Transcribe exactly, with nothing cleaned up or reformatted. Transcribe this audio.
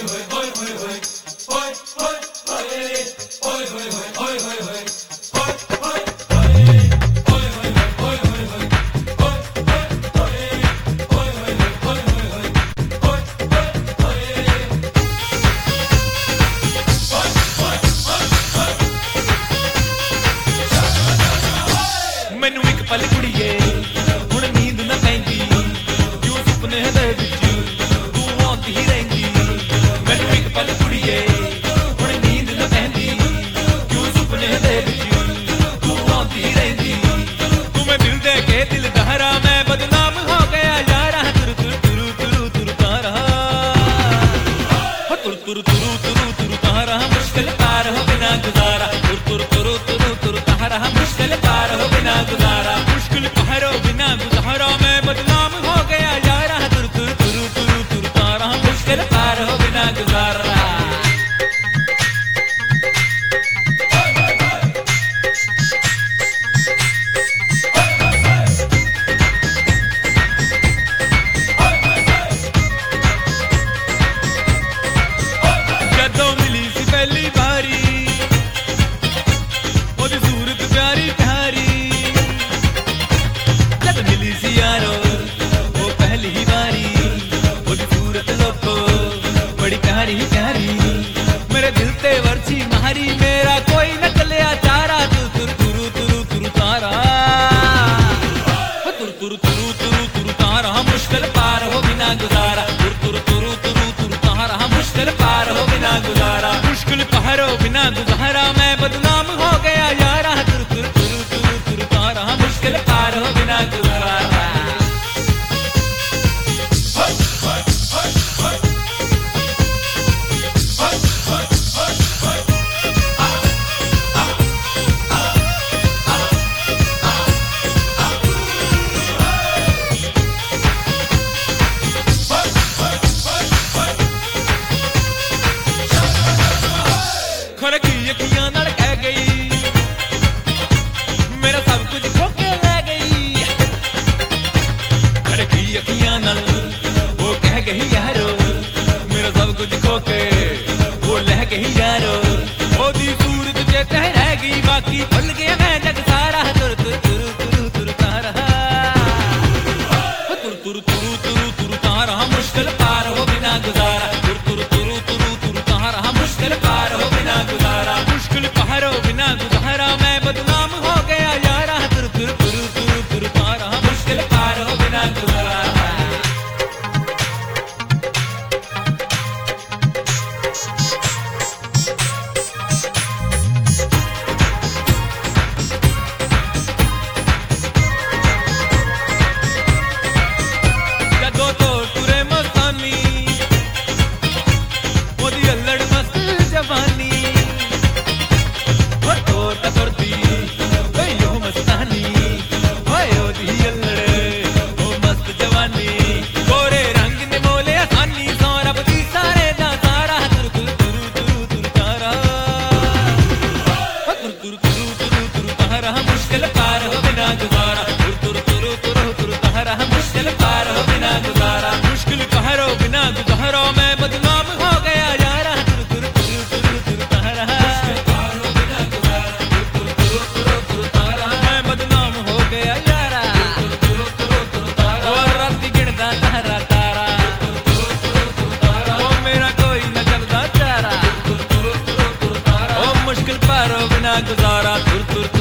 ਮੈਨੂੰ ਇੱਕ ਪਲ ਕੁੜੀਏ ਹੁਣ ਨੀਂਦ ਨਾ ਪੈਂਦੀ, ਕਿਉਂ ਸੁਪਨੇ ਦੇ ਵਿੱਚ ਤੂੰ ਆਉਂਦੀ ਹੀ ਰਹਿੰਦੀ। ਮੈਨੂੰ ਇੱਕ ਪਲ ਕੁੜੀਏ ਹੁਣ ਨੀਂਦ ਨਾ ਪੈਂਦੀ, ਕਿਉਂ ਸੁਪਨੇ ਦੇ ਵਿੱਚ ਤੂੰ ਆਉਂਦੀ ਹੀ ਰਹਿੰਦੀ। ਤੂੰ ਮੈਂ ਦਿਲ ਦੇ ਕੇ ਦਿਲ ਦਹਰਾ, ਮੈਂ ਬਦਨਾਮ ਹੋ ਗਿਆ ਯਾਰਾ। ਤੁਰ ਤੁਰ ਤੁਰੂ ਤੁਰੂ ਤੁਰ ਤਾਰਾ, ਤੁਰ ਤੁਰ ਤੁਰੂ ਤੁਰੂ ਤੁਰ ਤਾਰਾ, ਮੁਸ਼ਕਿਲ ਪਾਰ ਹੋ ਬਿਨਾ ਗੁਜ਼ਾਰਾ। ਤੁਰ ਤੁਰ ਤੁਰੂ ਤੁਰੂ ਤੁਰ ਤਾਰਾ, ਮੁਸ਼ਕਿਲ ਪਾਰ ਹੋ बिना गुजारा। मुश्किल पहरो बिना गुजारा, मैं बदनाम हो गया यारा। तुर तुर तुरु तुरु तुर तारा, मुश्किल पार हो बिना गुजारा। जदों मिली सी पहली बारी, ओदी सूरत प्यारी प्यारी। मिली सी यारो वो पहली ही बारी, ओदी सूरत लोको बड़ी प्यारी प्यारी। मेरे दिल ते वर्ची मारी, मेरा कोई न चलिया चारा। तू तुर तुरु तुरु तुरु तारा, तुर तुरु तुरु तुरु तुरु तारा, मुश्किल पार हो बिना गुजारा। तुर तुर तुरु तुरु तुरु तारा, मुश्किल पार हो बिना गुजारा। मुश्किल पार हो बिना गुजारा, मैं बदनाम हो गया यारा। तुर तुर तुरु तुरु तुरु तारा, मुश्किल पार हो बिना गुजारा। खड़की अखियां नाल कह गई, मेरा सब कुछ खो के ले गई। खड़की अखियां नाल वो कह गई यारो, मेरा सब कुछ खो के वो ले गई यारो। ओदी सूरत चेते रह गई, बाकी भूल गया मैं जग सारा। तुर तुर तुरु तुरु तुरु तारा, तुर तुर तुरु तुरु तुरु तारा, मुश्किल पार हो बिना गुजारा। तुर तुर तुरु तुरु तुरु तारा, मुश्किल पार हो बिना गुजारा। मुश्किल पार हो बिना गुजारा, मैं बदनाम हो गया यारा। तुर तुर तुरु तुरु तुरु तारा, मुश्किल पार हो बिना गुजारा। जदों तो तुरे मस्तानी, ओदी अल्लड़ मस्त जवानी। मुश्किल पार हो बिना गुजारा। तुर तुर तुरु तुरु तुरु तारा, मुश्किल पार हो बिना गुजारा। मुश्किल पार हो बिना गुजारा, मैं बदनाम हो गया यारा। तुर तुर तुरु तुरु तुरु तारा, मुश्किल पार हो बिना गुजारा। तुर तुर तुरु तुरु तारा, मैं बदनाम हो गया यारा। तुर तुर तुरु तुरु तारा, और राती गिनदा तारा तारा। तुर तुर तुरु तुरु तारा, ओ मेरा कोई न चलदा चारा। तुर तुर तुरु तुरु तारा, ओ मुश्किल पार हो बिना गुजारा। तुर तुर